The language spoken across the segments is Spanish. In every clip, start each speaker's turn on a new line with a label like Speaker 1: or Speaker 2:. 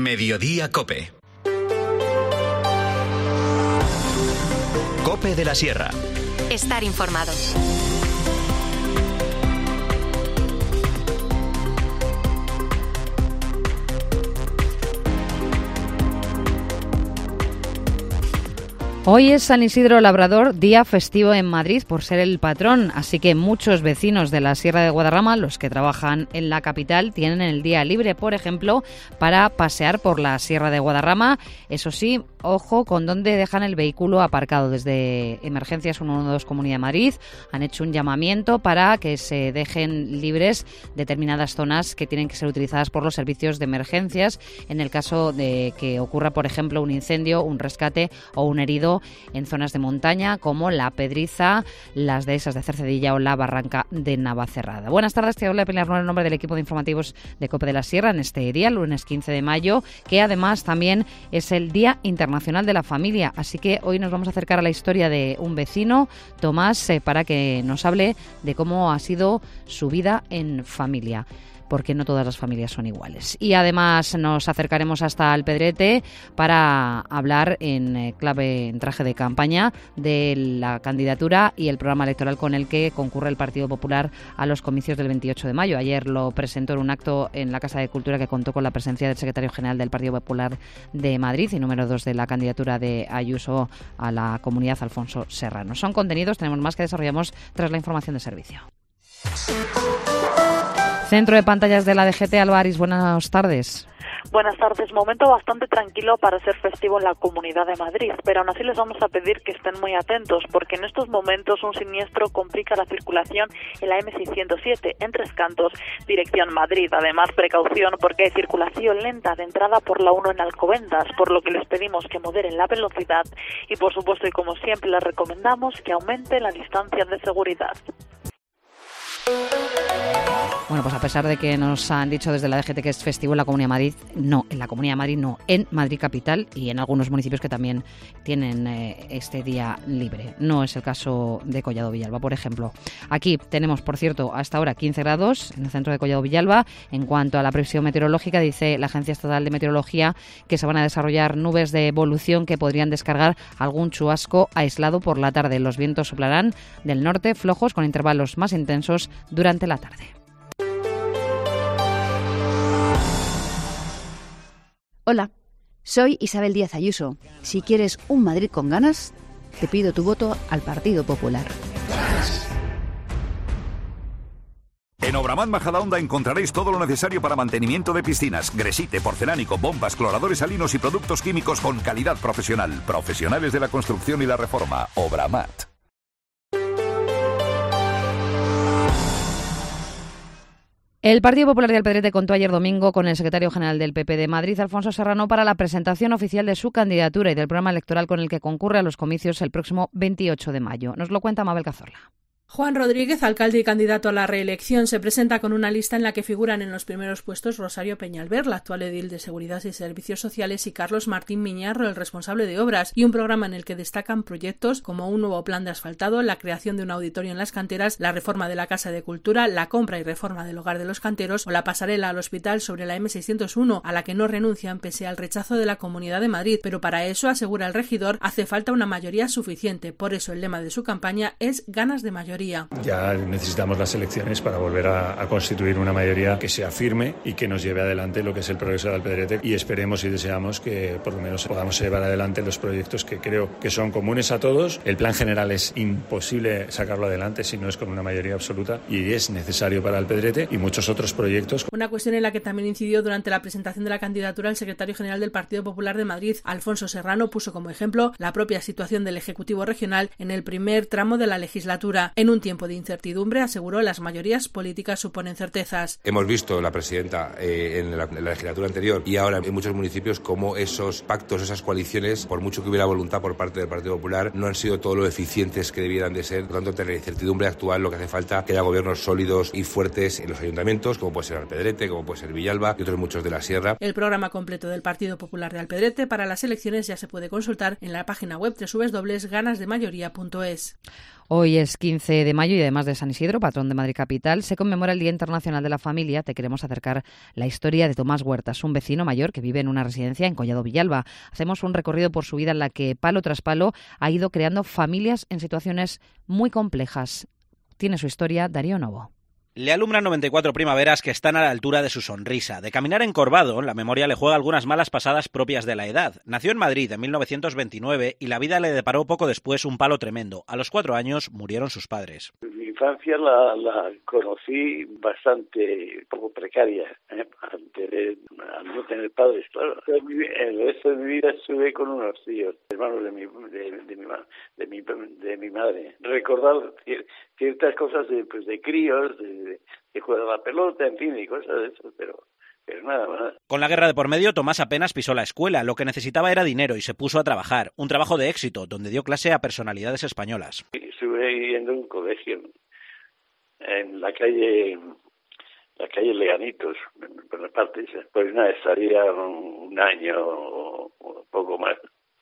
Speaker 1: Mediodía COPE. COPE de la Sierra.
Speaker 2: Estar informado.
Speaker 3: Hoy es San Isidro Labrador, día festivo en Madrid por ser el patrón, así que muchos vecinos de la Sierra de Guadarrama, los que trabajan en la capital, tienen el día libre, por ejemplo, para pasear por la Sierra de Guadarrama. Eso sí, ojo con dónde dejan el vehículo aparcado. Desde Emergencias 112 Comunidad de Madrid han hecho un llamamiento para que se dejen libres determinadas zonas que tienen que ser utilizadas por los servicios de emergencias en el caso de que ocurra, por ejemplo, un incendio, un rescate o un herido en zonas de montaña como La Pedriza, las dehesas de Cercedilla o la Barranca de Navacerrada. Buenas tardes, te habla Pilar Nueva en nombre del equipo de informativos de COPE de la Sierra en este día, lunes 15 de mayo, que además también es el Día Internacional de la Familia. Así que hoy nos vamos a acercar a la historia de un vecino, Tomás, para que nos hable de cómo ha sido su vida en familia, porque no todas las familias son iguales. Y además nos acercaremos hasta Alpedrete para hablar en clave, en traje de campaña, de la candidatura y el programa electoral con el que concurre el Partido Popular a los comicios del 28 de mayo. Ayer lo presentó en un acto en la Casa de Cultura que contó con la presencia del secretario general del Partido Popular de Madrid y número 2 de la candidatura de Ayuso a la comunidad, Alfonso Serrano. Son contenidos, tenemos más que desarrollamos tras la información de servicio. Centro de pantallas de la DGT, Alba Aris, buenas tardes.
Speaker 4: Buenas tardes. Momento bastante tranquilo para ser festivo en la Comunidad de Madrid, pero aún así les vamos a pedir que estén muy atentos, porque en estos momentos un siniestro complica la circulación en la M607 en Tres Cantos, dirección Madrid. Además, precaución porque hay circulación lenta de entrada por la 1 en Alcobendas, por lo que les pedimos que moderen la velocidad y, por supuesto, y como siempre, les recomendamos que aumente la distancia de seguridad.
Speaker 3: Bueno, pues a pesar de que nos han dicho desde la DGT que es festivo en la Comunidad de Madrid, no, en la Comunidad de Madrid no, en Madrid Capital y en algunos municipios que también tienen este día libre. No es el caso de Collado Villalba, por ejemplo. Aquí tenemos, por cierto, hasta ahora 15 grados en el centro de Collado Villalba. En cuanto a la previsión meteorológica, dice la Agencia Estatal de Meteorología que se van a desarrollar nubes de evolución que podrían descargar algún chubasco aislado por la tarde. Los vientos soplarán del norte flojos con intervalos más intensos durante la tarde.
Speaker 5: Hola, soy Isabel Díaz Ayuso. Si quieres un Madrid con ganas, te pido tu voto al Partido Popular.
Speaker 6: En Obramat Majadahonda encontraréis todo lo necesario para mantenimiento de piscinas, gresite, porcelánico, bombas, cloradores salinos y productos químicos con calidad profesional. Profesionales de la construcción y la reforma. Obramat.
Speaker 3: El Partido Popular de Alpedrete contó ayer domingo con el secretario general del PP de Madrid, Alfonso Serrano, para la presentación oficial de su candidatura y del programa electoral con el que concurre a los comicios el próximo 28 de mayo. Nos lo cuenta Mabel Cazorla.
Speaker 7: Juan Rodríguez, alcalde y candidato a la reelección, se presenta con una lista en la que figuran en los primeros puestos Rosario Peñalver, la actual edil de Seguridad y Servicios Sociales, y Carlos Martín Miñarro, el responsable de obras, y un programa en el que destacan proyectos como un nuevo plan de asfaltado, la creación de un auditorio en las canteras, la reforma de la Casa de Cultura, la compra y reforma del Hogar de los Canteros o la pasarela al hospital sobre la M601, a la que no renuncian pese al rechazo de la Comunidad de Madrid. Pero para eso, asegura el regidor, hace falta una mayoría suficiente. Por eso el lema de su campaña es ganas de mayoría.
Speaker 8: Ya necesitamos las elecciones para volver a constituir una mayoría que sea firme y que nos lleve adelante lo que es el progreso de Alpedrete, y esperemos y deseamos que por lo menos podamos llevar adelante los proyectos que creo que son comunes a todos. El plan general es imposible sacarlo adelante si no es con una mayoría absoluta, y es necesario para Alpedrete y muchos otros proyectos.
Speaker 7: Una cuestión en la que también incidió durante la presentación de la candidatura el secretario general del Partido Popular de Madrid, Alfonso Serrano, puso como ejemplo la propia situación del Ejecutivo regional en el primer tramo de la legislatura. En un tiempo de incertidumbre, aseguró, las mayorías políticas suponen certezas.
Speaker 9: Hemos visto la presidenta en la legislatura anterior y ahora en muchos municipios cómo esos pactos, esas coaliciones, por mucho que hubiera voluntad por parte del Partido Popular, no han sido todo lo eficientes que debieran de ser. Por tanto, ante la incertidumbre actual, lo que hace falta es que haya gobiernos sólidos y fuertes en los ayuntamientos, como puede ser Alpedrete, como puede ser Villalba y otros muchos de la Sierra. El programa completo del Partido Popular de Alpedrete para las elecciones ya se puede consultar en la página web www.ganasdemayoría.es.
Speaker 3: Hoy es 15 de mayo y además de San Isidro, patrón de Madrid Capital, se conmemora el Día Internacional de la Familia. Te queremos acercar la historia de Tomás Huertas, un vecino mayor que vive en una residencia en Collado Villalba. Hacemos un recorrido por su vida en la que palo tras palo ha ido creando familias en situaciones muy complejas. Tiene su historia Darío Novo.
Speaker 1: Le alumbran 94 primaveras que están a la altura de su sonrisa. De caminar encorvado, la memoria le juega algunas malas pasadas propias de la edad. Nació en Madrid en 1929 y la vida le deparó poco después un palo tremendo. A los 4 años murieron sus padres.
Speaker 2: Mi infancia la conocí bastante poco precaria, al no tener padres, claro. El resto de mi vida estuve con unos tíos, hermanos de mi madre. Recordar ciertas cosas de críos, de jugar a la pelota, en fin, y cosas de eso, pero nada más.
Speaker 1: Con la guerra de por medio, Tomás apenas pisó la escuela. Lo que necesitaba era dinero y se puso a trabajar. Un trabajo de éxito, donde dio clase a personalidades españolas.
Speaker 2: Estuve yendo a un colegio en la calle Leganitos, por la parte esa. Pues nada, estaría un año o poco más.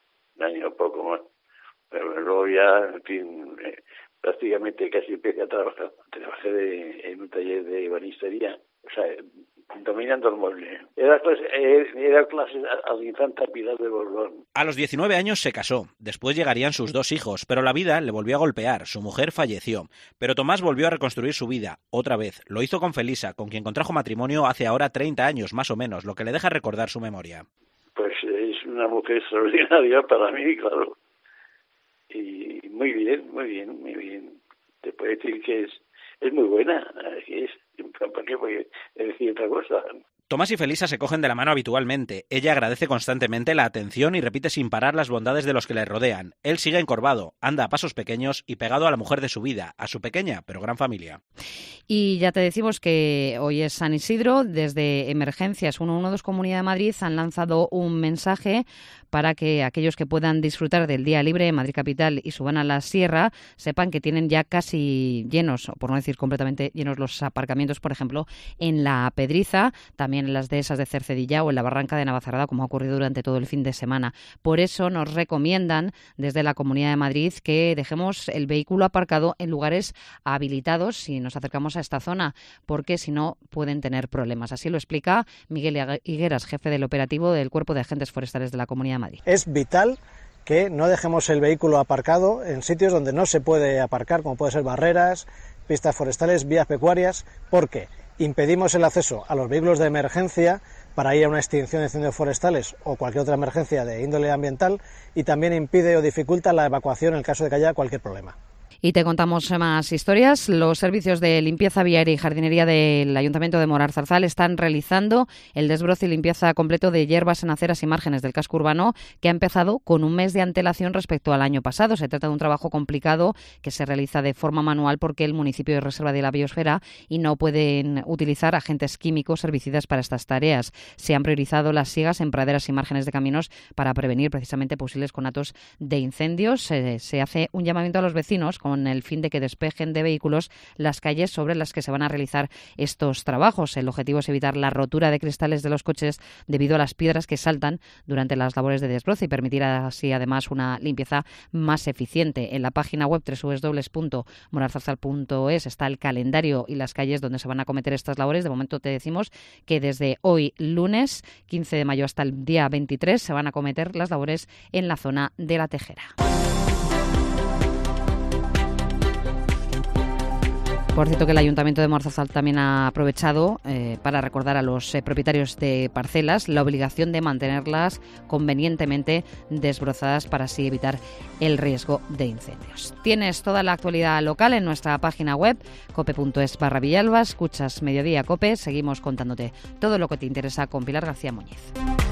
Speaker 2: Pero luego ya, en fin, prácticamente casi empecé a trabajar. Trabajé en un taller de ebanistería, o sea, dominando el mueble. Era clase al infanta Pilar de Borbón.
Speaker 1: A los 19 años se casó. Después llegarían sus 2 hijos, pero la vida le volvió a golpear. Su mujer falleció. Pero Tomás volvió a reconstruir su vida, otra vez. Lo hizo con Felisa, con quien contrajo matrimonio hace ahora 30 años, más o menos, lo que le deja recordar su memoria.
Speaker 2: Pues es una mujer extraordinaria para mí, claro. Y muy bien. Te puedo decir que es muy buena. ¿Para qué voy a decir otra cosa?
Speaker 1: Tomás y Felisa se cogen de la mano habitualmente. Ella agradece constantemente la atención y repite sin parar las bondades de los que le rodean. Él sigue encorvado, anda a pasos pequeños y pegado a la mujer de su vida, a su pequeña pero gran familia.
Speaker 3: Y ya te decimos que hoy es San Isidro. Desde Emergencias 112 Comunidad de Madrid han lanzado un mensaje para que aquellos que puedan disfrutar del día libre en Madrid Capital y suban a la sierra sepan que tienen ya casi llenos, o por no decir completamente llenos, los aparcamientos, por ejemplo, en la Pedriza, también en las dehesas de Cercedilla o en la Barranca de Navacerrada, como ha ocurrido durante todo el fin de semana. Por eso nos recomiendan desde la Comunidad de Madrid que dejemos el vehículo aparcado en lugares habilitados si nos acercamos a esta zona, porque si no pueden tener problemas. Así lo explica Miguel Higueras, jefe del operativo del Cuerpo de Agentes Forestales de la Comunidad de Madrid.
Speaker 10: Es vital que no dejemos el vehículo aparcado en sitios donde no se puede aparcar, como pueden ser barreras, pistas forestales, vías pecuarias, porque impedimos el acceso a los vehículos de emergencia para ir a una extinción de incendios forestales o cualquier otra emergencia de índole ambiental, y también impide o dificulta la evacuación en el caso de que haya cualquier problema.
Speaker 3: Y te contamos más historias. Los servicios de limpieza viaria y jardinería del Ayuntamiento de Moralzarzal están realizando el desbroce y limpieza completo de hierbas en aceras y márgenes del casco urbano, que ha empezado con un mes de antelación respecto al año pasado. Se trata de un trabajo complicado que se realiza de forma manual porque el municipio es reserva de la biosfera y no pueden utilizar agentes químicos herbicidas para estas tareas. Se han priorizado las siegas en praderas y márgenes de caminos para prevenir precisamente posibles conatos de incendios. Se hace un llamamiento a los vecinos con el fin de que despejen de vehículos las calles sobre las que se van a realizar estos trabajos. El objetivo es evitar la rotura de cristales de los coches debido a las piedras que saltan durante las labores de desbroce y permitir así además una limpieza más eficiente. En la página web www.moralzarzal.es está el calendario y las calles donde se van a cometer estas labores. De momento te decimos que desde hoy lunes 15 de mayo hasta el día 23 se van a cometer las labores en la zona de La Tejera. Por cierto, que el Ayuntamiento de Moralzarzal también ha aprovechado para recordar a los propietarios de parcelas la obligación de mantenerlas convenientemente desbrozadas para así evitar el riesgo de incendios. Tienes toda la actualidad local en nuestra página web cope.es/Villalba. Escuchas Mediodía Cope. Seguimos contándote todo lo que te interesa con Pilar García Muñiz.